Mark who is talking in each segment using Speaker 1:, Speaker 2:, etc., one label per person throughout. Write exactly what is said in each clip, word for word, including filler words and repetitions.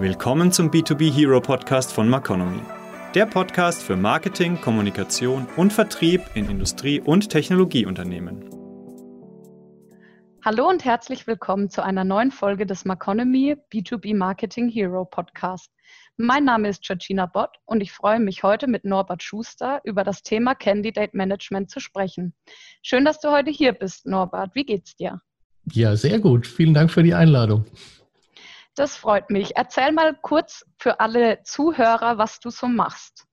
Speaker 1: Willkommen zum B zwei B Hero Podcast von Maconomy. Der Podcast für Marketing, Kommunikation und Vertrieb in Industrie- und Technologieunternehmen.
Speaker 2: Hallo und herzlich willkommen zu einer neuen Folge des Maconomy B zwei B Marketing Hero Podcast. Mein Name ist Georgina Bott und ich freue mich heute mit Norbert Schuster über das Thema Candidate Management zu sprechen. Schön, dass du heute hier bist, Norbert. Wie geht's dir?
Speaker 3: Ja, sehr gut. Vielen Dank für die Einladung.
Speaker 2: Das freut mich. Erzähl mal kurz für alle Zuhörer, was du so machst.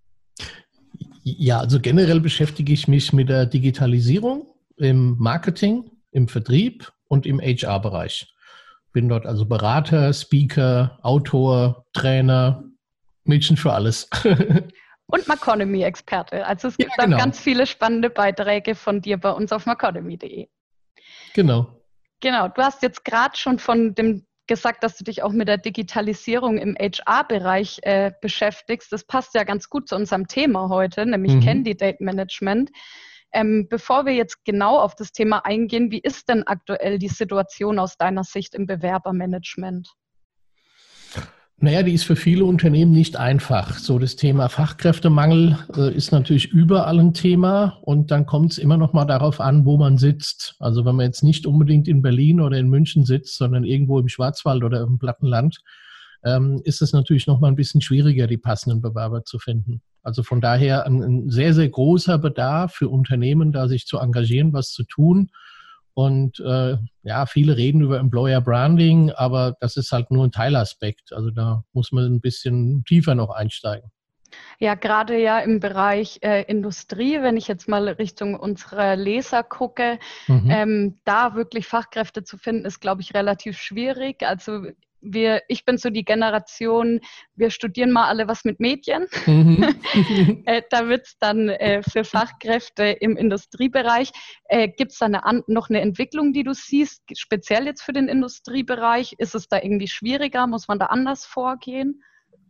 Speaker 3: Ja, also generell beschäftige ich mich mit der Digitalisierung im Marketing, im Vertrieb und im H R-Bereich. Bin dort also Berater, Speaker, Autor, Trainer, Mädchen für alles.
Speaker 2: Und Maconomy-Experte. Also es gibt
Speaker 3: ja, genau.
Speaker 2: auch ganz viele spannende Beiträge von dir bei uns auf maconomy punkt de.
Speaker 3: Genau.
Speaker 2: Genau, du hast jetzt gerade schon von dem gesagt, dass du dich auch mit der Digitalisierung im H R-Bereich äh, beschäftigst. Das passt ja ganz gut zu unserem Thema heute, nämlich mhm. Candidate Management. Ähm, bevor wir jetzt genau auf das Thema eingehen, wie ist denn aktuell die Situation aus deiner Sicht im Bewerbermanagement?
Speaker 3: Naja, die ist für viele Unternehmen nicht einfach. So das Thema Fachkräftemangel äh, ist natürlich überall ein Thema und dann kommt es immer noch mal darauf an, wo man sitzt. Also wenn man jetzt nicht unbedingt in Berlin oder in München sitzt, sondern irgendwo im Schwarzwald oder im Plattenland, ähm, ist es natürlich noch mal ein bisschen schwieriger, die passenden Bewerber zu finden. Also von daher ein, ein sehr, sehr großer Bedarf für Unternehmen, da sich zu engagieren, was zu tun. Und äh, ja, viele reden über Employer Branding, aber das ist halt nur ein Teilaspekt. Also da muss man ein bisschen tiefer noch einsteigen.
Speaker 2: Ja, gerade ja im Bereich äh, Industrie, wenn ich jetzt mal Richtung unserer Leser gucke, mhm. ähm, da wirklich Fachkräfte zu finden, ist, glaube ich, relativ schwierig. Also wir, ich bin so die Generation, wir studieren mal alle was mit Medien. Mhm. äh, da wird es dann äh, für Fachkräfte im Industriebereich. Äh, Gibt es da eine, an, noch eine Entwicklung, die du siehst, speziell jetzt für den Industriebereich? Ist es da irgendwie schwieriger? Muss man da anders vorgehen?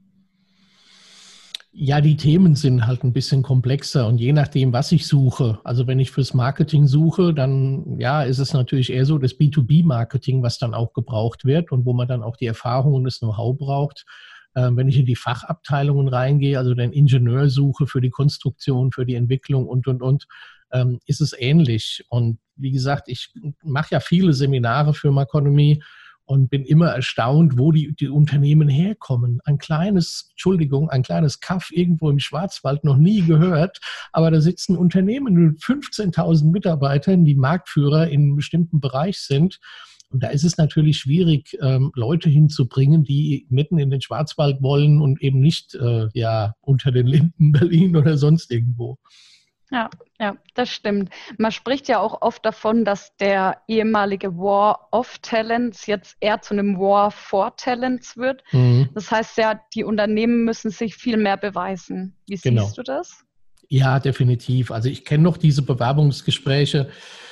Speaker 3: Ja, die Themen sind halt ein bisschen komplexer und je nachdem, was ich suche. Also wenn ich fürs Marketing suche, dann ja, ist es natürlich eher so das B zwei B Marketing, was dann auch gebraucht wird und wo man dann auch die Erfahrung und das Know-how braucht. Ähm, wenn ich in die Fachabteilungen reingehe, also den Ingenieur suche für die Konstruktion, für die Entwicklung und, und, und, ähm, ist es ähnlich. Und wie gesagt, ich mache ja viele Seminare für Maconomy und bin immer erstaunt, wo die, die Unternehmen herkommen. Ein kleines, Entschuldigung, ein kleines Kaff irgendwo im Schwarzwald, noch nie gehört, aber da sitzen Unternehmen mit fünfzehntausend Mitarbeitern, die Marktführer in einem bestimmten Bereich sind. Und da ist es natürlich schwierig, ähm, Leute hinzubringen, die mitten in den Schwarzwald wollen und eben nicht äh, ja unter den Linden Berlin oder sonst irgendwo.
Speaker 2: Ja, ja, das stimmt. Man spricht ja auch oft davon, dass der ehemalige War of Talents jetzt eher zu einem War for Talents wird. Mhm. Das heißt ja, die Unternehmen müssen sich viel mehr beweisen. Wie
Speaker 3: genau.
Speaker 2: siehst du das?
Speaker 3: Ja, definitiv. Also ich kenne noch diese Bewerbungsgespräche,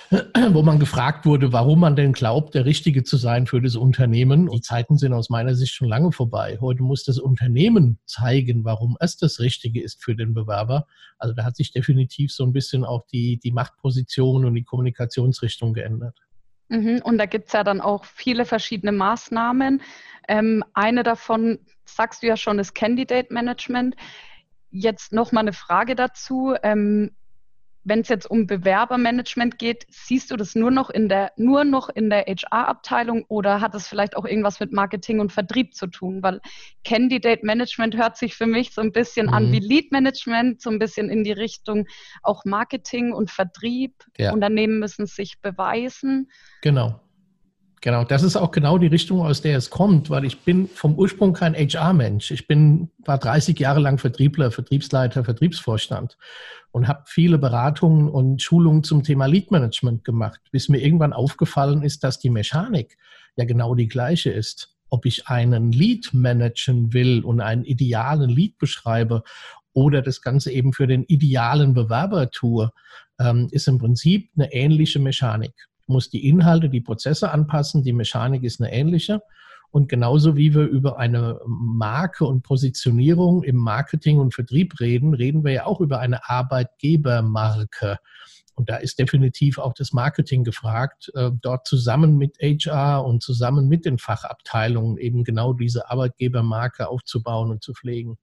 Speaker 3: wo man gefragt wurde, warum man denn glaubt, der Richtige zu sein für das Unternehmen. Die Zeiten sind aus meiner Sicht schon lange vorbei. Heute muss das Unternehmen zeigen, warum es das Richtige ist für den Bewerber. Also da hat sich definitiv so ein bisschen auch die, die Machtposition und die Kommunikationsrichtung geändert.
Speaker 2: Mhm, und da gibt es ja dann auch viele verschiedene Maßnahmen. Ähm, eine davon, sagst du ja schon, ist Candidate Management. Jetzt noch mal eine Frage dazu. Ähm, wenn es jetzt um Bewerbermanagement geht, siehst du das nur noch in der, nur noch in der H R-Abteilung oder hat es vielleicht auch irgendwas mit Marketing und Vertrieb zu tun? Weil Candidate Management hört sich für mich so ein bisschen mhm. an wie Lead Management, so ein bisschen in die Richtung auch Marketing und Vertrieb. Ja. Unternehmen müssen sich beweisen.
Speaker 3: Genau. Genau, das ist auch genau die Richtung, aus der es kommt, weil ich bin vom Ursprung kein H R-Mensch. Ich bin, war dreißig Jahre lang Vertriebler, Vertriebsleiter, Vertriebsvorstand und habe viele Beratungen und Schulungen zum Thema Lead-Management gemacht, bis mir irgendwann aufgefallen ist, dass die Mechanik ja genau die gleiche ist. Ob ich einen Lead managen will und einen idealen Lead beschreibe oder das Ganze eben für den idealen Bewerber tue, ähm, ist im Prinzip eine ähnliche Mechanik. Muss die Inhalte, die Prozesse anpassen, die Mechanik ist eine ähnliche. Und genauso wie wir über eine Marke und Positionierung im Marketing und Vertrieb reden, reden wir ja auch über eine Arbeitgebermarke. Und da ist definitiv auch das Marketing gefragt, äh, dort zusammen mit H R und zusammen mit den Fachabteilungen eben genau diese Arbeitgebermarke aufzubauen und zu pflegen.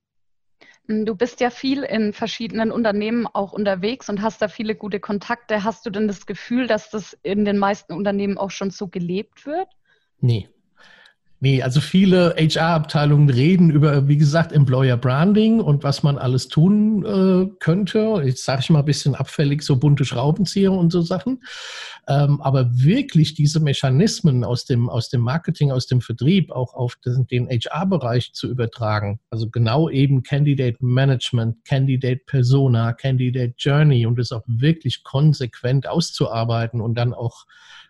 Speaker 2: Du bist ja viel in verschiedenen Unternehmen auch unterwegs und hast da viele gute Kontakte. Hast du denn das Gefühl, dass das in den meisten Unternehmen auch schon so gelebt wird?
Speaker 3: Nee. Nee, also viele H R-Abteilungen reden über, wie gesagt, Employer Branding und was man alles tun äh, könnte. Jetzt sage ich mal ein bisschen abfällig, so bunte Schraubenzieher und so Sachen. Ähm, aber wirklich diese Mechanismen aus dem, aus dem Marketing, aus dem Vertrieb auch auf den, den H R-Bereich zu übertragen. Also genau eben Candidate Management, Candidate Persona, Candidate Journey und es auch wirklich konsequent auszuarbeiten und dann auch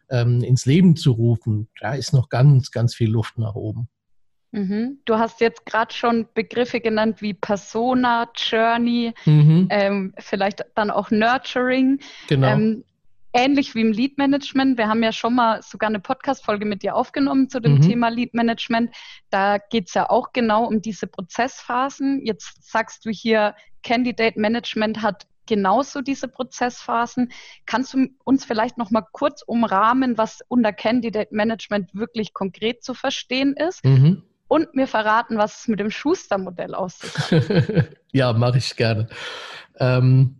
Speaker 3: ins Leben zu rufen, da ist noch ganz, ganz viel Luft nach oben.
Speaker 2: Mhm. Du hast jetzt gerade schon Begriffe genannt wie Persona, Journey, mhm. ähm, vielleicht dann auch Nurturing.
Speaker 3: Genau. Ähm,
Speaker 2: ähnlich wie im Lead Management. Wir haben ja schon mal sogar eine Podcast-Folge mit dir aufgenommen zu dem mhm. Thema Lead Management. Da geht es ja auch genau um diese Prozessphasen. Jetzt sagst du hier, Candidate Management hat genauso diese Prozessphasen. Kannst du uns vielleicht noch mal kurz umrahmen, was unter Candidate Management wirklich konkret zu verstehen ist? Mhm. Und mir verraten, was es mit dem Schuster-Modell aussieht.
Speaker 3: Ja, mache ich gerne. Ähm,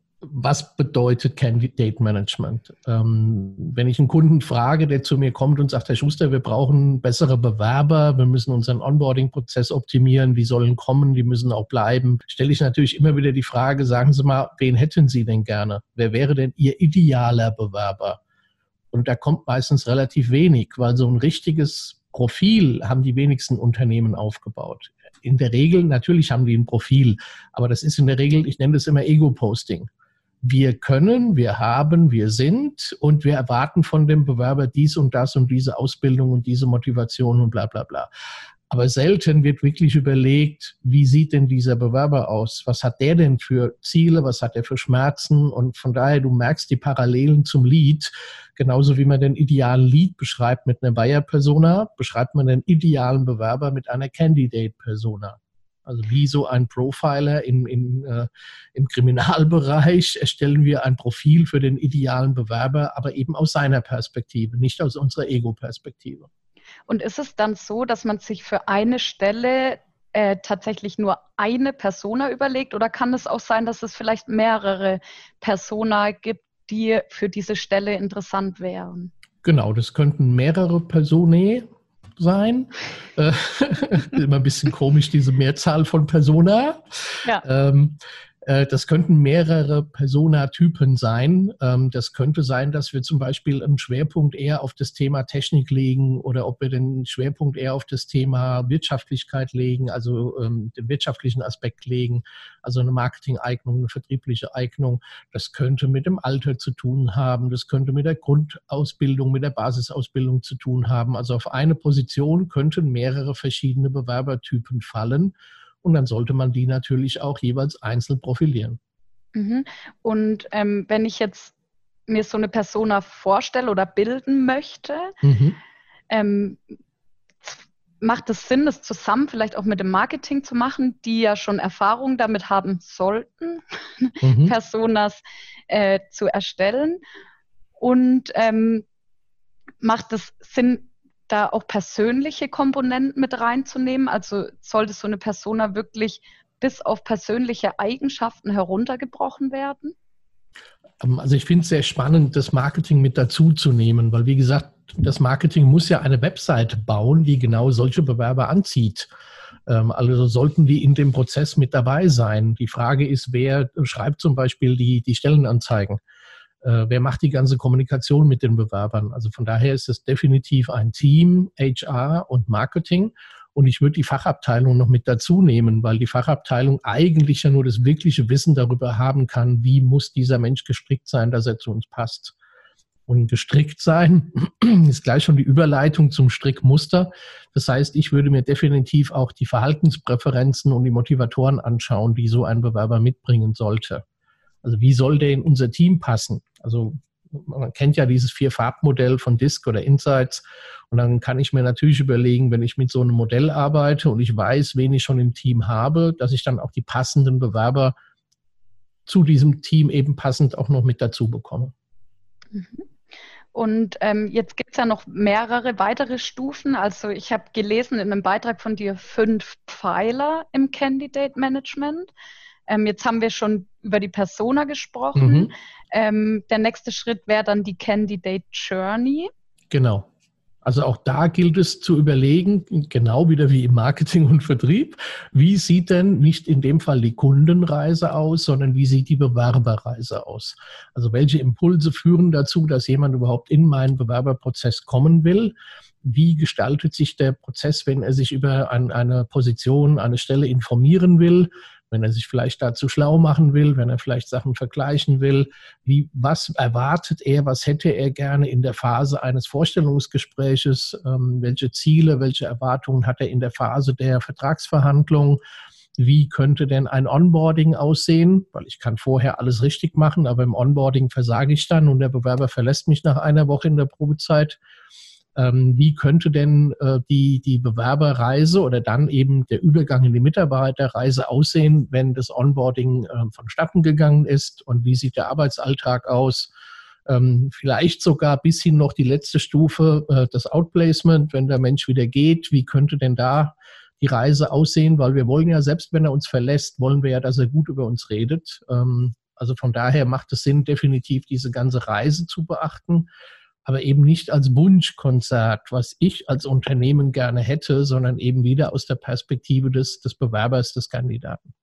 Speaker 3: was bedeutet Candidate Management? Ähm, wenn ich einen Kunden frage, der zu mir kommt und sagt, Herr Schuster, wir brauchen bessere Bewerber, wir müssen unseren Onboarding-Prozess optimieren, die sollen kommen, die müssen auch bleiben, stelle ich natürlich immer wieder die Frage, sagen Sie mal, wen hätten Sie denn gerne? Wer wäre denn Ihr idealer Bewerber? Und da kommt meistens relativ wenig, weil so ein richtiges Profil haben die wenigsten Unternehmen aufgebaut. In der Regel, natürlich haben die ein Profil, aber das ist in der Regel, ich nenne das immer Ego-Posting. Wir können, wir haben, wir sind und wir erwarten von dem Bewerber dies und das und diese Ausbildung und diese Motivation und bla bla bla. Aber selten wird wirklich überlegt, wie sieht denn dieser Bewerber aus? Was hat der denn für Ziele? Was hat er für Schmerzen? Und von daher, du merkst die Parallelen zum Lead. Genauso wie man den idealen Lead beschreibt mit einer Buyer-Persona, beschreibt man den idealen Bewerber mit einer Candidate-Persona. Also wie so ein Profiler in, in, äh, im Kriminalbereich erstellen wir ein Profil für den idealen Bewerber, aber eben aus seiner Perspektive, nicht aus unserer Ego-Perspektive.
Speaker 2: Und ist es dann so, dass man sich für eine Stelle äh, tatsächlich nur eine Persona überlegt oder kann es auch sein, dass es vielleicht mehrere Persona gibt, die für diese Stelle interessant wären?
Speaker 3: Genau, das könnten mehrere Personae sein. Äh, immer ein bisschen komisch, diese Mehrzahl von Persona. Ja. Ähm, äh, das könnten mehrere Persona-Typen sein. Ähm, das könnte sein, dass wir zum Beispiel einen Schwerpunkt eher auf das Thema Technik legen oder ob wir den Schwerpunkt eher auf das Thema Wirtschaftlichkeit legen, also ähm, den wirtschaftlichen Aspekt legen, also eine Marketing-Eignung, eine vertriebliche Eignung. Das könnte mit dem Alter zu tun haben, das könnte mit der Grundausbildung, mit der Basisausbildung zu tun haben. Also auf eine Position könnten mehrere verschiedene Bewerbertypen fallen. Und dann sollte man die natürlich auch jeweils einzeln profilieren.
Speaker 2: Mhm. Und ähm, wenn ich jetzt mir so eine Persona vorstelle oder bilden möchte, mhm. ähm, macht es Sinn, das zusammen vielleicht auch mit dem Marketing zu machen, die ja schon Erfahrung damit haben sollten, mhm. Personas äh, zu erstellen? Und ähm, macht es Sinn, da auch persönliche Komponenten mit reinzunehmen? Also sollte so eine Persona wirklich bis auf persönliche Eigenschaften heruntergebrochen werden?
Speaker 3: Also ich finde es sehr spannend, das Marketing mit dazu zu nehmen, weil wie gesagt, das Marketing muss ja eine Website bauen, die genau solche Bewerber anzieht. Also sollten die in dem Prozess mit dabei sein. Die Frage ist, wer schreibt zum Beispiel die, die Stellenanzeigen? Äh, wer macht die ganze Kommunikation mit den Bewerbern? Also von daher ist es definitiv ein Team, H R und Marketing. Und ich würde die Fachabteilung noch mit dazu nehmen, weil die Fachabteilung eigentlich ja nur das wirkliche Wissen darüber haben kann, wie muss dieser Mensch gestrickt sein, dass er zu uns passt. Und gestrickt sein ist gleich schon die Überleitung zum Strickmuster. Das heißt, ich würde mir definitiv auch die Verhaltenspräferenzen und die Motivatoren anschauen, die so ein Bewerber mitbringen sollte. Also wie soll der in unser Team passen? Also man kennt ja dieses Vier-Farb-Modell von D I S C oder Insights und dann kann ich mir natürlich überlegen, wenn ich mit so einem Modell arbeite und ich weiß, wen ich schon im Team habe, dass ich dann auch die passenden Bewerber zu diesem Team eben passend auch noch mit dazu bekomme.
Speaker 2: Und ähm, jetzt gibt es ja noch mehrere weitere Stufen. Also ich habe gelesen in einem Beitrag von dir fünf Pfeiler im Candidate Management. Ähm, jetzt haben wir schon über die Persona gesprochen. Mhm. Ähm, der nächste Schritt wäre dann die Candidate Journey.
Speaker 3: Genau. Also auch da gilt es zu überlegen, genau wieder wie im Marketing und Vertrieb, wie sieht denn nicht in dem Fall die Kundenreise aus, sondern wie sieht die Bewerberreise aus? Also welche Impulse führen dazu, dass jemand überhaupt in meinen Bewerberprozess kommen will? Wie gestaltet sich der Prozess, wenn er sich über ein, eine Position, eine Stelle informieren will? Wenn er sich vielleicht dazu schlau machen will, wenn er vielleicht Sachen vergleichen will, wie, was erwartet er, was hätte er gerne in der Phase eines Vorstellungsgespräches, ähm, welche Ziele, welche Erwartungen hat er in der Phase der Vertragsverhandlung, wie könnte denn ein Onboarding aussehen, weil ich kann vorher alles richtig machen, aber im Onboarding versage ich dann und der Bewerber verlässt mich nach einer Woche in der Probezeit. Ähm, wie könnte denn äh, die, die Bewerberreise oder dann eben der Übergang in die Mitarbeiterreise aussehen, wenn das Onboarding äh, vonstatten gegangen ist und wie sieht der Arbeitsalltag aus? Ähm, vielleicht sogar bis hin noch die letzte Stufe, äh, das Outplacement, wenn der Mensch wieder geht, wie könnte denn da die Reise aussehen? Weil wir wollen ja, selbst wenn er uns verlässt, wollen wir ja, dass er gut über uns redet. Ähm, also von daher macht es Sinn, definitiv diese ganze Reise zu beachten. Aber eben nicht als Wunschkonzert, was ich als Unternehmen gerne hätte, sondern eben wieder aus der Perspektive des, des Bewerbers, des Kandidaten.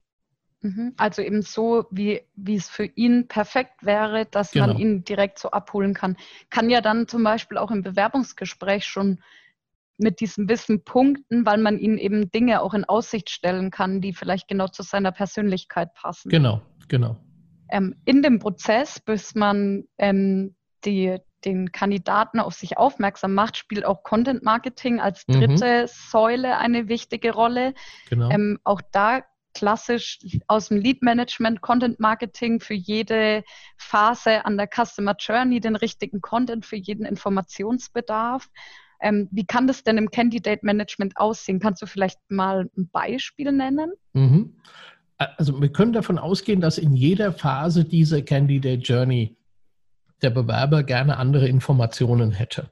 Speaker 2: Also eben so, wie, wie es für ihn perfekt wäre, dass genau. man ihn direkt so abholen kann. Kann ja dann zum Beispiel auch im Bewerbungsgespräch schon mit diesem Wissen punkten, weil man ihm eben Dinge auch in Aussicht stellen kann, die vielleicht genau zu seiner Persönlichkeit passen.
Speaker 3: Genau, genau.
Speaker 2: Ähm, in dem Prozess, bis man ähm, die den Kandidaten auf sich aufmerksam macht, spielt auch Content Marketing als dritte mhm. Säule eine wichtige Rolle. Genau. Ähm, auch da klassisch aus dem Lead Management Content Marketing für jede Phase an der Customer Journey den richtigen Content für jeden Informationsbedarf. Ähm, wie kann das denn im Candidate Management aussehen? Kannst du vielleicht mal ein Beispiel nennen?
Speaker 3: Mhm. Also wir können davon ausgehen, dass in jeder Phase dieser Candidate Journey der Bewerber gerne andere Informationen hätte.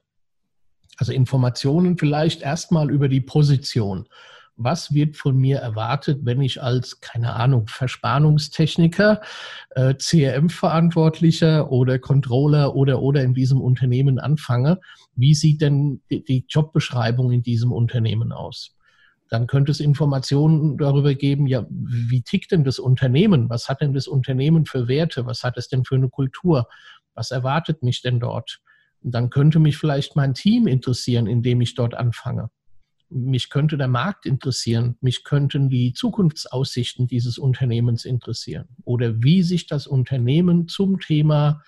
Speaker 3: Also Informationen vielleicht erstmal über die Position. Was wird von mir erwartet, wenn ich als, keine Ahnung, Verspannungstechniker, äh, C R M-Verantwortlicher oder Controller oder, oder in diesem Unternehmen anfange? Wie sieht denn die, die Jobbeschreibung in diesem Unternehmen aus? Dann könnte es Informationen darüber geben, ja, wie tickt denn das Unternehmen? Was hat denn das Unternehmen für Werte? Was hat es denn für eine Kultur? Was erwartet mich denn dort? Und dann könnte mich vielleicht mein Team interessieren, indem ich dort anfange. Mich könnte der Markt interessieren. Mich könnten die Zukunftsaussichten dieses Unternehmens interessieren. Oder wie sich das Unternehmen zum Thema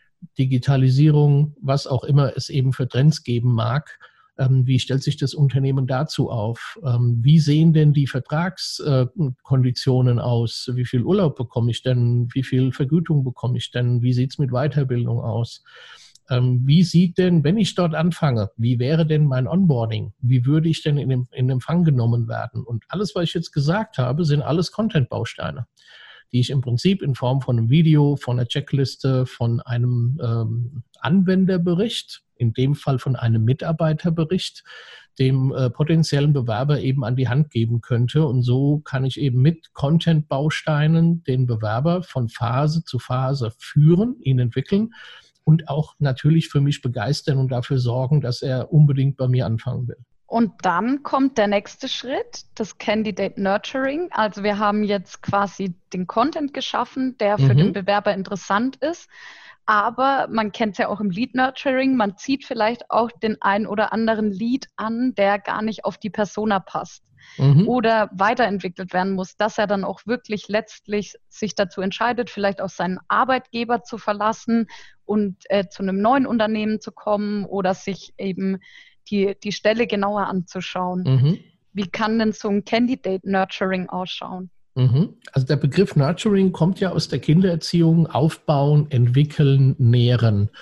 Speaker 3: Digitalisierung, was auch immer es eben für Trends geben mag, ähm, wie stellt sich das Unternehmen dazu auf? Ähm, wie sehen denn die Vertragskonditionen äh, aus? Wie viel Urlaub bekomme ich denn? Wie viel Vergütung bekomme ich denn? Wie sieht es mit Weiterbildung aus? Ähm, wie sieht denn, wenn ich dort anfange, wie wäre denn mein Onboarding? Wie würde ich denn in, dem, in Empfang genommen werden? Und alles, was ich jetzt gesagt habe, sind alles Content-Bausteine, die ich im Prinzip in Form von einem Video, von einer Checkliste, von einem ähm, Anwenderbericht, in dem Fall von einem Mitarbeiterbericht, dem äh, potenziellen Bewerber eben an die Hand geben könnte. Und so kann ich eben mit Content-Bausteinen den Bewerber von Phase zu Phase führen, ihn entwickeln und auch natürlich für mich begeistern und dafür sorgen, dass er unbedingt bei mir anfangen will.
Speaker 2: Und dann kommt der nächste Schritt, das Candidate Nurturing. Also wir haben jetzt quasi den Content geschaffen, der für mhm. den Bewerber interessant ist. Aber man kennt es ja auch im Lead Nurturing, man zieht vielleicht auch den ein oder anderen Lead an, der gar nicht auf die Persona passt mhm. oder weiterentwickelt werden muss, dass er dann auch wirklich letztlich sich dazu entscheidet, vielleicht auch seinen Arbeitgeber zu verlassen und äh, zu einem neuen Unternehmen zu kommen oder sich eben die, die Stelle genauer anzuschauen. Mhm. Wie kann denn so ein Candidate Nurturing ausschauen?
Speaker 3: Also der Begriff Nurturing kommt ja aus der Kindererziehung, aufbauen, entwickeln, nähren.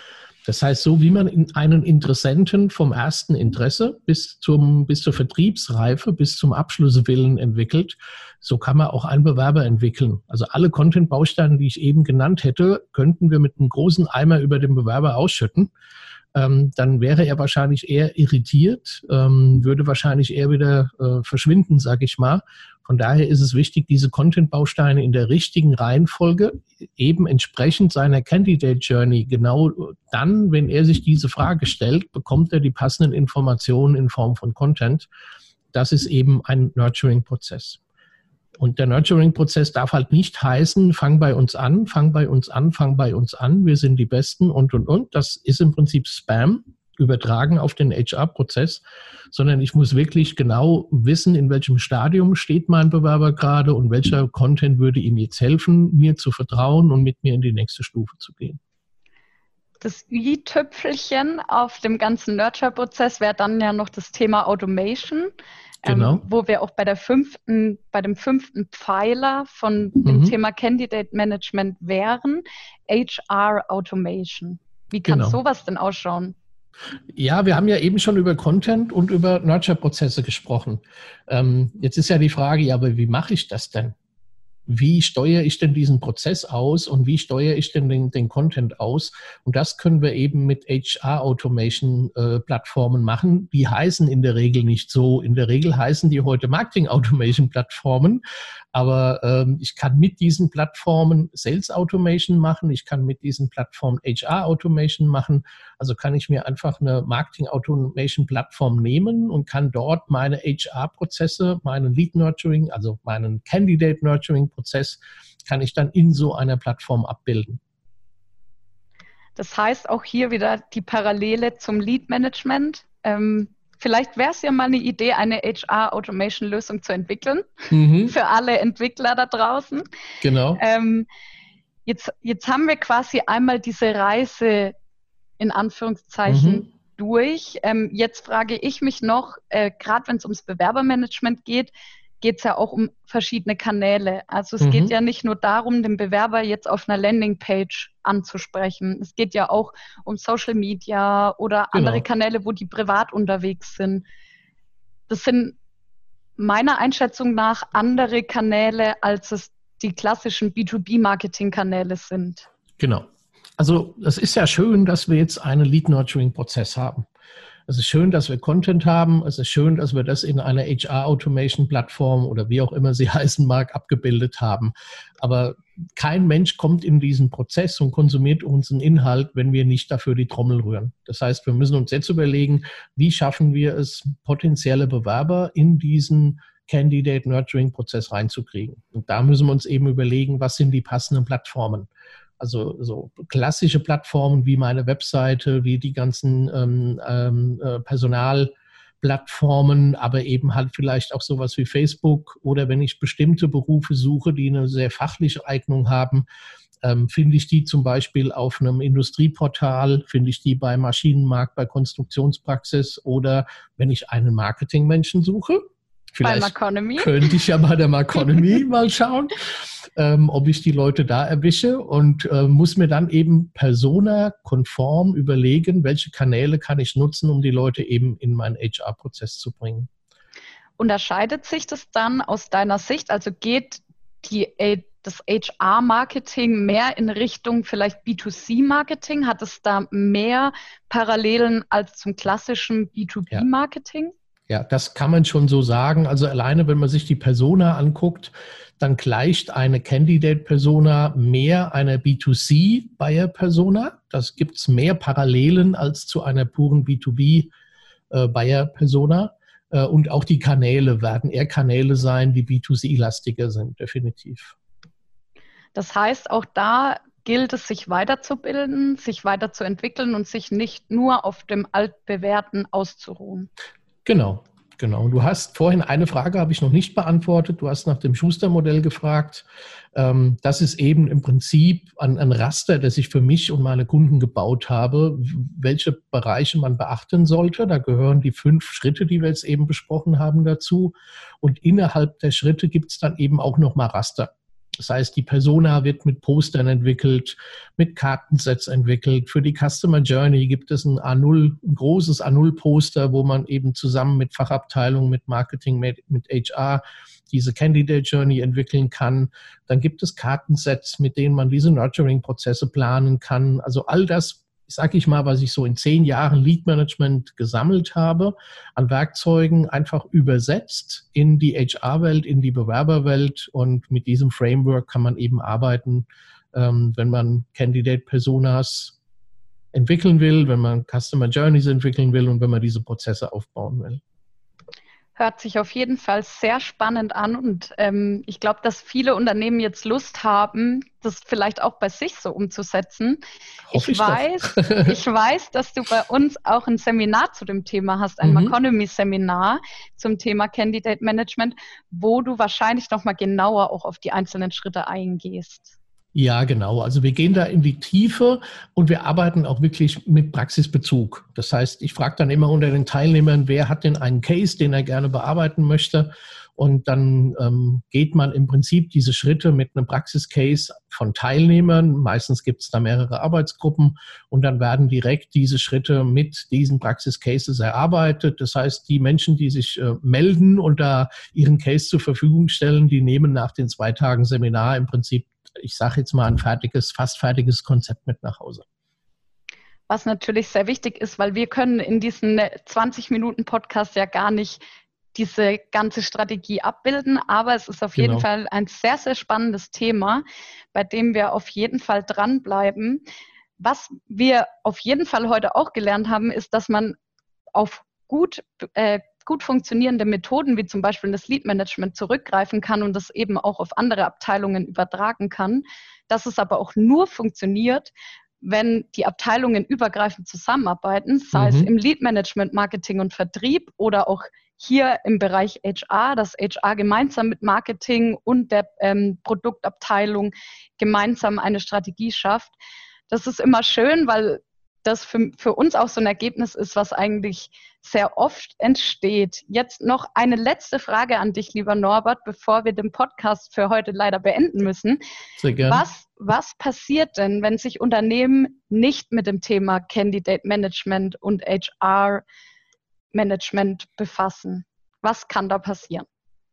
Speaker 3: Das heißt, so wie man einen Interessenten vom ersten Interesse bis zum, bis zur Vertriebsreife, bis zum Abschlusswillen entwickelt, so kann man auch einen Bewerber entwickeln. Also alle Content-Bausteine, die ich eben genannt hätte, könnten wir mit einem großen Eimer über den Bewerber ausschütten. Ähm, dann wäre er wahrscheinlich eher irritiert, ähm, würde wahrscheinlich eher wieder äh, verschwinden, sage ich mal. Von daher ist es wichtig, diese Content-Bausteine in der richtigen Reihenfolge, eben entsprechend seiner Candidate Journey, genau dann, wenn er sich diese Frage stellt, bekommt er die passenden Informationen in Form von Content. Das ist eben ein Nurturing-Prozess. Und der Nurturing-Prozess darf halt nicht heißen, fang bei uns an, fang bei uns an, fang bei uns an, wir sind die Besten und, und, und. Das ist im Prinzip Spam, übertragen auf den H R-Prozess, sondern ich muss wirklich genau wissen, in welchem Stadium steht mein Bewerber gerade und welcher Content würde ihm jetzt helfen, mir zu vertrauen und mit mir in die nächste Stufe zu gehen.
Speaker 2: Das i-Tüpfelchen auf dem ganzen Nurture-Prozess wäre dann ja noch das Thema Automation,
Speaker 3: genau.
Speaker 2: ähm, wo wir auch bei der fünften, bei dem fünften Pfeiler von dem
Speaker 3: Mhm.
Speaker 2: Thema Candidate Management wären, H R Automation. Wie kann
Speaker 3: Genau.
Speaker 2: sowas denn ausschauen?
Speaker 3: Ja, wir haben ja eben schon über Content und über Nurture-Prozesse gesprochen. Ähm, jetzt ist ja die Frage, ja, aber wie mache ich das denn? Wie steuere ich denn diesen Prozess aus und wie steuere ich denn den, den Content aus? Und das können wir eben mit H R-Automation-Plattformen machen. Die heißen in der Regel nicht so. In der Regel heißen die heute Marketing-Automation-Plattformen. Aber ähm, ich kann mit diesen Plattformen Sales-Automation machen. Ich kann mit diesen Plattformen H R-Automation machen. Also kann ich mir einfach eine Marketing-Automation-Plattform nehmen und kann dort meine H R-Prozesse, meinen Lead-Nurturing, also meinen Candidate-Nurturing-Prozess, kann ich dann in so einer Plattform abbilden.
Speaker 2: Das heißt auch hier wieder die Parallele zum Lead-Management. Ähm, vielleicht wäre es ja mal eine Idee, eine H R-Automation-Lösung zu entwickeln,
Speaker 3: Mhm.
Speaker 2: für alle Entwickler da draußen.
Speaker 3: Genau.
Speaker 2: Ähm, jetzt, jetzt haben wir quasi einmal diese Reise in Anführungszeichen
Speaker 3: Mhm.
Speaker 2: durch. Ähm, jetzt frage ich mich noch, äh, gerade wenn es ums Bewerbermanagement geht, geht es ja auch um verschiedene Kanäle. Also es
Speaker 3: Mhm.
Speaker 2: geht ja nicht nur darum, den Bewerber jetzt auf einer Landingpage anzusprechen. Es geht ja auch um Social Media oder
Speaker 3: Genau.
Speaker 2: andere Kanäle, wo die privat unterwegs sind. Das sind meiner Einschätzung nach andere Kanäle, als es die klassischen B zwei B-Marketing-Kanäle sind.
Speaker 3: Genau. Also es ist ja schön, dass wir jetzt einen Lead-Nurturing-Prozess haben. Es ist schön, dass wir Content haben. Es ist schön, dass wir das in einer H R-Automation-Plattform oder wie auch immer sie heißen mag, abgebildet haben. Aber kein Mensch kommt in diesen Prozess und konsumiert unseren Inhalt, wenn wir nicht dafür die Trommel rühren. Das heißt, wir müssen uns jetzt überlegen, wie schaffen wir es, potenzielle Bewerber in diesen Candidate-Nurturing-Prozess reinzukriegen. Und da müssen wir uns eben überlegen, was sind die passenden Plattformen. Also so klassische Plattformen wie meine Webseite, wie die ganzen ähm, ähm, Personalplattformen, aber eben halt vielleicht auch sowas wie Facebook oder wenn ich bestimmte Berufe suche, die eine sehr fachliche Eignung haben, ähm, finde ich die zum Beispiel auf einem Industrieportal, finde ich die bei Maschinenmarkt, bei Konstruktionspraxis oder wenn ich einen Marketingmenschen suche. Vielleicht könnte ich ja bei der Marconomy mal schauen, ähm, ob ich die Leute da erwische und äh, muss mir dann eben persona-konform überlegen, welche Kanäle kann ich nutzen, um die Leute eben in meinen H R-Prozess zu bringen.
Speaker 2: Unterscheidet sich das dann aus deiner Sicht? Also geht die, das H R-Marketing mehr in Richtung vielleicht B zwei C-Marketing? Hat es da mehr Parallelen als zum klassischen B zwei B-Marketing?
Speaker 3: Ja. Ja, das kann man schon so sagen. Also alleine, wenn man sich die Persona anguckt, dann gleicht eine Candidate-Persona mehr einer B zwei C-Buyer-Persona. Das gibt es mehr Parallelen als zu einer puren B zwei B-Buyer-Persona. Und auch die Kanäle werden eher Kanäle sein, die B zwei C-lastiger sind, definitiv.
Speaker 2: Das heißt, auch da gilt es, sich weiterzubilden, sich weiterzuentwickeln und sich nicht nur auf dem Altbewährten auszuruhen.
Speaker 3: Genau, genau. Du hast vorhin eine Frage, habe ich noch nicht beantwortet. Du hast nach dem Schuster-Modell gefragt. Das ist eben im Prinzip ein, ein Raster, das ich für mich und meine Kunden gebaut habe, welche Bereiche man beachten sollte. Da gehören die fünf Schritte, die wir jetzt eben besprochen haben, dazu. Und innerhalb der Schritte gibt es dann eben auch nochmal Raster. Das heißt, die Persona wird mit Postern entwickelt, mit Kartensets entwickelt. Für die Customer Journey gibt es ein A null, ein großes A null Poster, wo man eben zusammen mit Fachabteilungen, mit Marketing, mit, mit H R diese Candidate Journey entwickeln kann. Dann gibt es Kartensets, mit denen man diese Nurturing-Prozesse planen kann. Also all das, sage ich mal, was ich so in zehn Jahren Lead Management gesammelt habe, an Werkzeugen einfach übersetzt in die H R-Welt, in die Bewerberwelt, und mit diesem Framework kann man eben arbeiten, ähm, wenn man Candidate-Personas entwickeln will, wenn man Customer Journeys entwickeln will und wenn man diese Prozesse aufbauen will.
Speaker 2: Hört sich auf jeden Fall sehr spannend an, und ähm, ich glaube, dass viele Unternehmen jetzt Lust haben, das vielleicht auch bei sich so umzusetzen. Ich, ich weiß, ich weiß, dass du bei uns auch ein Seminar zu dem Thema hast, ein mhm. Maconomy-Seminar zum Thema Candidate Management, wo du wahrscheinlich nochmal genauer auch auf die einzelnen Schritte eingehst.
Speaker 3: Ja, genau. Also wir gehen da in die Tiefe und wir arbeiten auch wirklich mit Praxisbezug. Das heißt, ich frage dann immer unter den Teilnehmern, wer hat denn einen Case, den er gerne bearbeiten möchte? Und dann ähm, geht man im Prinzip diese Schritte mit einem Praxiscase von Teilnehmern. Meistens gibt es da mehrere Arbeitsgruppen und dann werden direkt diese Schritte mit diesen Praxiscases erarbeitet. Das heißt, die Menschen, die sich äh, melden und da ihren Case zur Verfügung stellen, die nehmen nach den zwei Tagen Seminar im Prinzip, ich sage jetzt mal, ein fertiges, fast fertiges Konzept mit nach Hause.
Speaker 2: Was natürlich sehr wichtig ist, weil wir können in diesen zwanzig Minuten Podcast ja gar nicht diese ganze Strategie abbilden, aber es ist auf genau. jeden Fall ein sehr, sehr spannendes Thema, bei dem wir auf jeden Fall dranbleiben. Was wir auf jeden Fall heute auch gelernt haben, ist, dass man auf gut äh, gut funktionierende Methoden, wie zum Beispiel das Lead-Management, zurückgreifen kann und das eben auch auf andere Abteilungen übertragen kann. Dass es aber auch nur funktioniert, wenn die Abteilungen übergreifend zusammenarbeiten, sei mhm. es im Lead-Management, Marketing und Vertrieb oder auch hier im Bereich H R, dass H R gemeinsam mit Marketing und der ähm, Produktabteilung gemeinsam eine Strategie schafft. Das ist immer schön, weil das für, für uns auch so ein Ergebnis ist, was eigentlich sehr oft entsteht. Jetzt noch eine letzte Frage an dich, lieber Norbert, bevor wir den Podcast für heute leider beenden müssen.
Speaker 3: Sehr gerne.
Speaker 2: Was, was passiert denn, wenn sich Unternehmen nicht mit dem Thema Candidate Management und H R Management befassen? Was kann da passieren?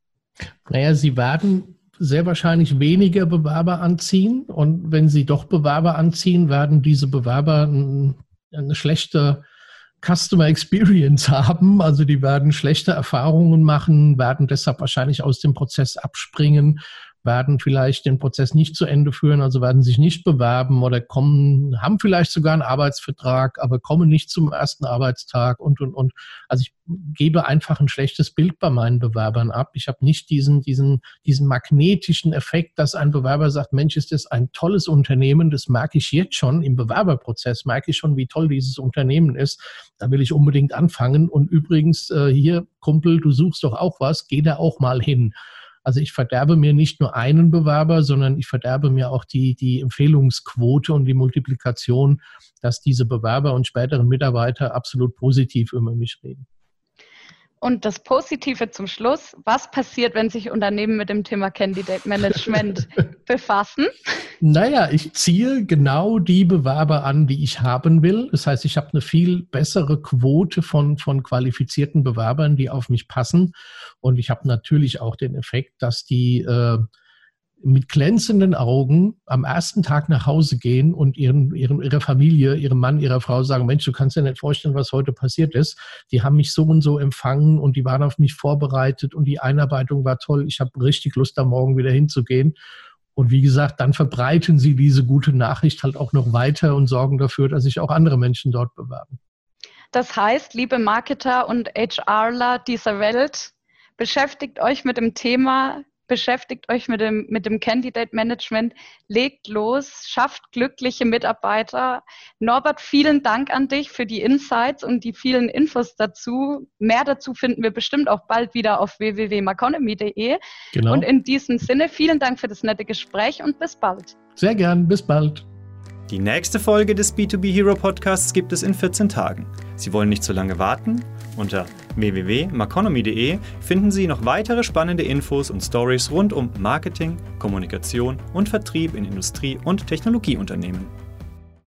Speaker 3: Naja, sie werden sehr wahrscheinlich weniger Bewerber anziehen. Und wenn sie doch Bewerber anziehen, werden diese Bewerber eine schlechte Customer Experience haben. Also die werden schlechte Erfahrungen machen, werden deshalb wahrscheinlich aus dem Prozess abspringen, werden vielleicht den Prozess nicht zu Ende führen, also werden sich nicht bewerben oder kommen, haben vielleicht sogar einen Arbeitsvertrag, aber kommen nicht zum ersten Arbeitstag und, und, und. Also ich gebe einfach ein schlechtes Bild bei meinen Bewerbern ab. Ich habe nicht diesen, diesen, diesen magnetischen Effekt, dass ein Bewerber sagt, Mensch, ist das ein tolles Unternehmen, das merke ich jetzt schon im Bewerberprozess, merke ich schon, wie toll dieses Unternehmen ist. Da will ich unbedingt anfangen. Und übrigens, äh, hier, Kumpel, du suchst doch auch was, geh da auch mal hin. Also ich verderbe mir nicht nur einen Bewerber, sondern ich verderbe mir auch die, die Empfehlungsquote und die Multiplikation, dass diese Bewerber und späteren Mitarbeiter absolut positiv über mich reden.
Speaker 2: Und das Positive zum Schluss, was passiert, wenn sich Unternehmen mit dem Thema Candidate Management befassen?
Speaker 3: Naja, ich ziehe genau die Bewerber an, die ich haben will. Das heißt, ich habe eine viel bessere Quote von, von qualifizierten Bewerbern, die auf mich passen. Und ich habe natürlich auch den Effekt, dass die äh, mit glänzenden Augen am ersten Tag nach Hause gehen und ihren, ihren, ihrer Familie, ihrem Mann, ihrer Frau sagen, Mensch, du kannst dir nicht vorstellen, was heute passiert ist. Die haben mich so und so empfangen und die waren auf mich vorbereitet und die Einarbeitung war toll. Ich habe richtig Lust, da morgen wieder hinzugehen. Und wie gesagt, dann verbreiten sie diese gute Nachricht halt auch noch weiter und sorgen dafür, dass sich auch andere Menschen dort bewerben.
Speaker 2: Das heißt, liebe Marketer und HRler dieser Welt, beschäftigt euch mit dem Thema, beschäftigt euch mit dem, mit dem Candidate Management, legt los, schafft glückliche Mitarbeiter. Norbert, vielen Dank an dich für die Insights und die vielen Infos dazu. Mehr dazu finden wir bestimmt auch bald wieder auf w w w punkt maconomy punkt de. Genau. Und in diesem Sinne, vielen Dank für das nette Gespräch und bis bald.
Speaker 3: Sehr gern, bis bald.
Speaker 1: Die nächste Folge des B zwei B Hero Podcasts gibt es in vierzehn Tagen. Sie wollen nicht so lange warten Unter w w w punkt maconomy punkt de finden Sie noch weitere spannende Infos und Stories rund um Marketing, Kommunikation und Vertrieb in Industrie- und Technologieunternehmen.